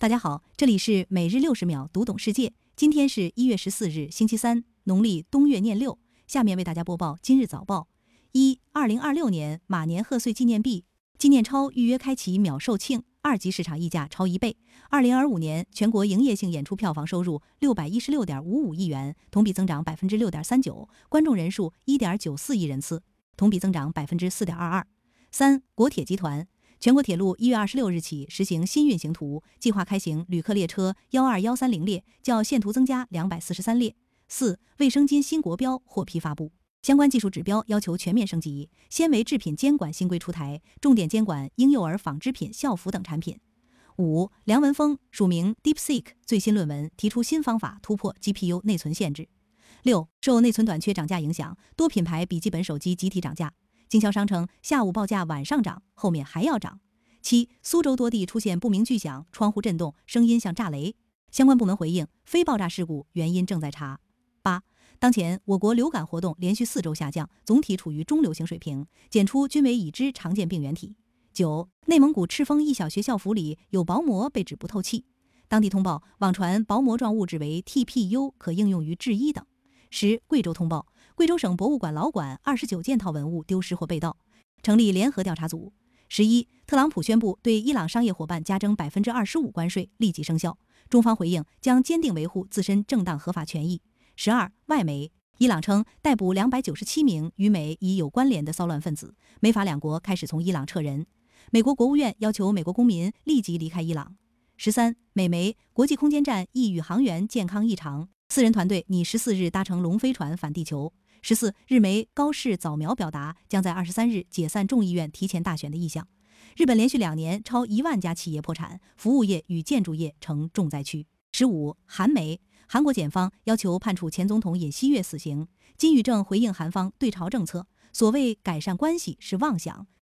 大家好，这里是每日60秒读懂世界。今天是1月14日，星期三，农历冬月念六。下面为大家播报今日早报。2026年马年贺岁纪念币、纪念钞预约开启秒售罄，2级市场溢价超1倍。2025年全国营业性演出票房收入616.55亿元，同比增长6.39%，观众人数1.94亿人次，同比增长4.22%。3. 国铁集团。全国铁路1月26日起实行新运行图，计划开行旅客列车12130列，较现图增加243列。4. 卫生巾新国标获批发布，相关技术指标要求全面升级。纤维制品监管新规出台，重点监管婴幼儿纺织品、校服等产品。5. 梁文峰署名 DeepSeek 最新论文，提出新方法突破 GPU 内存限制。6. 受内存短缺涨价影响，多品牌笔记本手机集体涨价。经销商称，下午报价晚上涨，后面还要涨。7. 苏州多地出现不明巨响，窗户震动，声音像炸雷。相关部门回应，非爆炸事故原因正在查。8. 当前我国流感活动连续4周下降，总体处于中流行水平，检出均为已知常见病原体。9. 内蒙古赤峰一小学校服里有薄膜被指不透气，当地通报网传薄膜状物质为 TPU， 可应用于制衣等。10. 贵州通报贵州省博物馆老馆29件套文物丢失或被盗，成立联合调查组。11. 特朗普宣布对伊朗商业伙伴加征25%关税，立即生效。中方回应将坚定维护自身正当合法权益。12. 外媒，伊朗称逮捕297名与美已有关联的骚乱分子，美法两国开始从伊朗撤人。美国国务院要求美国公民立即离开伊朗。13. 美媒，国际空间站一宇航员健康异常，4人团队拟14日搭乘龙飞船返地球。14. 日媒高市早苗表达将在23日解散众议院提前大选的意向。日本连续2年超1万家企业破产，服务业与建筑业成重灾区。15. 韩媒，韩国检方要求判处前总统尹锡悦死刑，金宇正回应韩方对朝政策，所谓改善关系是妄想，